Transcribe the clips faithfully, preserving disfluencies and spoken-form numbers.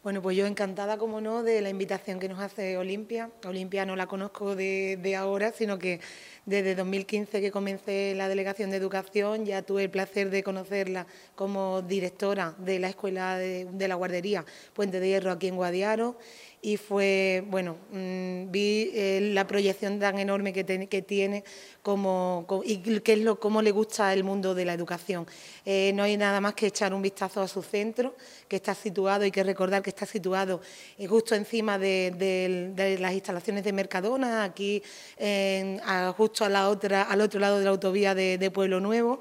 Bueno, pues yo encantada, como no, de la invitación que nos hace Olimpia. Olimpia no la conozco de, de ahora, sino que desde dos mil quince que comencé la Delegación de Educación ya tuve el placer de conocerla como directora de la Escuela de, de la Guardería Puente de Hierro aquí en Guadiaro. Y fue, bueno, mmm, vi eh, la proyección tan enorme que, te, que tiene como, como, y qué es lo, cómo le gusta el mundo de la educación. Eh, no hay nada más que echar un vistazo a su centro, que está situado, hay que recordar que está situado eh, justo encima de, de, de las instalaciones de Mercadona, aquí en, a, justo a la otra, al otro lado de la autovía de, de Pueblo Nuevo.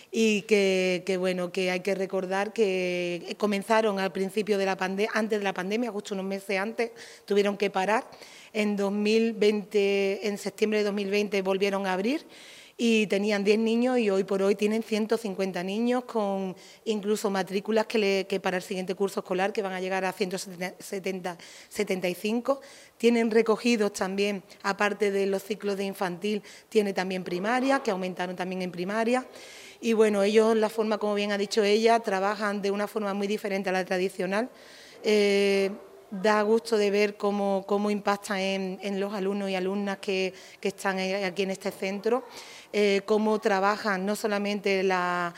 Y que, que, bueno, que hay que recordar que comenzaron al principio de la pandemia, antes de la pandemia, justo unos meses antes, tuvieron que parar. En dos mil veinte, en septiembre de dos mil veinte volvieron a abrir y tenían diez niños y hoy por hoy tienen ciento cincuenta niños con incluso matrículas que, le, que para el siguiente curso escolar que van a llegar a ciento setenta, setenta y cinco. Tienen recogidos también, aparte de los ciclos de infantil, tiene también primaria, que aumentaron también en primaria. Y bueno, ellos, la forma, como bien ha dicho ella, trabajan de una forma muy diferente a la tradicional. Eh, da gusto de ver cómo, cómo impacta en, en los alumnos y alumnas que, que están aquí en este centro, eh, cómo trabajan no solamente la,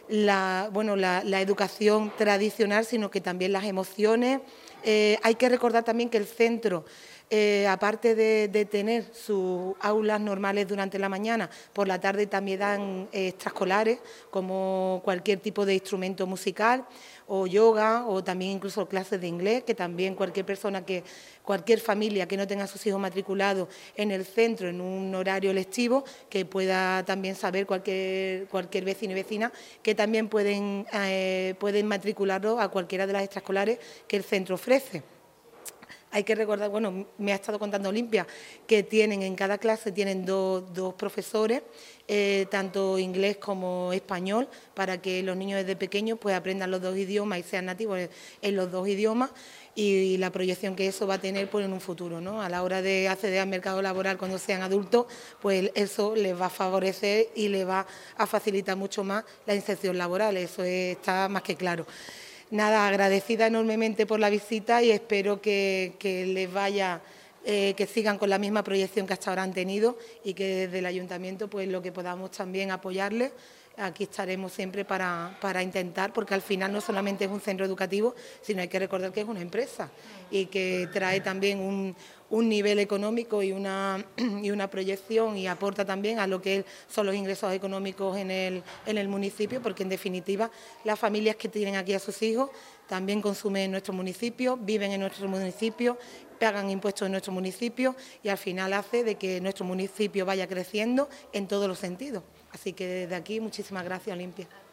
la, bueno, la, la educación tradicional, sino que también las emociones. Eh, hay que recordar también que el centro, Eh, aparte de, de tener sus aulas normales durante la mañana, por la tarde también dan eh, extraescolares, como cualquier tipo de instrumento musical, o yoga, o también incluso clases de inglés, que también cualquier persona, que cualquier familia que no tenga a sus hijos matriculados en el centro en un horario lectivo, que pueda también saber cualquier, cualquier vecino y vecina, que también pueden, eh, pueden matricularlo a cualquiera de las extraescolares que el centro ofrece. Hay que recordar, bueno, me ha estado contando Olimpia, que tienen en cada clase tienen dos, dos profesores, eh, tanto inglés como español, para que los niños desde pequeños pues aprendan los dos idiomas y sean nativos en los dos idiomas, y, y la proyección que eso va a tener pues, en un futuro, ¿no? A la hora de acceder al mercado laboral cuando sean adultos, pues eso les va a favorecer y les va a facilitar mucho más la inserción laboral, eso está más que claro. Nada, agradecida enormemente por la visita y espero que, que les vaya, eh, que sigan con la misma proyección que hasta ahora han tenido y que desde el Ayuntamiento pues lo que podamos también apoyarles. Aquí estaremos siempre para, para intentar, porque al final no solamente es un centro educativo, sino hay que recordar que es una empresa y que trae también un, un nivel económico y una, y una proyección y aporta también a lo que son los ingresos económicos en el, en el municipio, porque en definitiva las familias que tienen aquí a sus hijos también consumen en nuestro municipio, viven en nuestro municipio, pagan impuestos en nuestro municipio y al final hace de que nuestro municipio vaya creciendo en todos los sentidos. Así que desde aquí muchísimas gracias, Olimpia.